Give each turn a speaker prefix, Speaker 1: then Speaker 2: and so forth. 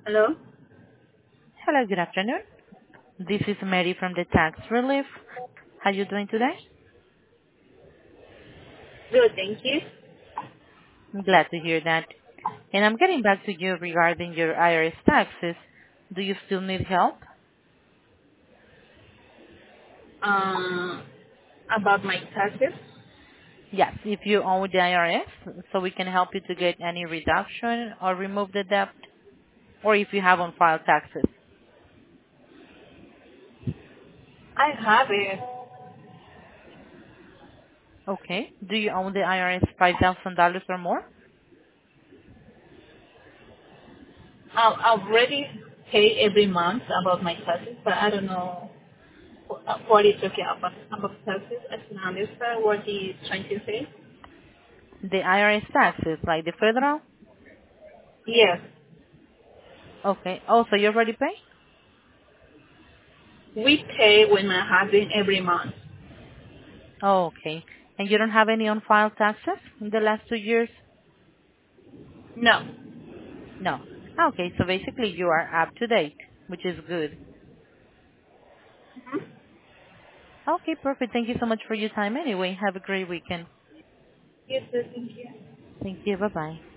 Speaker 1: Hello?
Speaker 2: Hello, good afternoon. This is Mary from the Tax Relief. How are you doing today?
Speaker 1: Good, thank you.
Speaker 2: I'm glad to hear that. And I'm getting back to you regarding your IRS taxes. Do you still need help?
Speaker 1: Um, about my taxes?
Speaker 2: Yes, if you owe the IRS, so we can help you to get any reduction or remove the debt, or if you have on-file taxes.
Speaker 1: I have it.
Speaker 2: Okay. Do you owe the IRS $5,000 or more?
Speaker 1: I already pay every month about my taxes, but I don't know what is okay about taxes. I don't understand what he's trying to say.
Speaker 2: The IRS taxes, like the federal?
Speaker 1: Yes,
Speaker 2: Okay. Oh, so you already pay?
Speaker 1: we pay with my husband every month.
Speaker 2: Oh, okay. And you don't have any on-file taxes in the last 2 years?
Speaker 1: No.
Speaker 2: No. Okay, so basically you are up to date, which is good. Okay, perfect. Thank you so much for your time anyway. Have a great weekend.
Speaker 1: Yes, sir, thank you.
Speaker 2: Thank you. Bye-bye.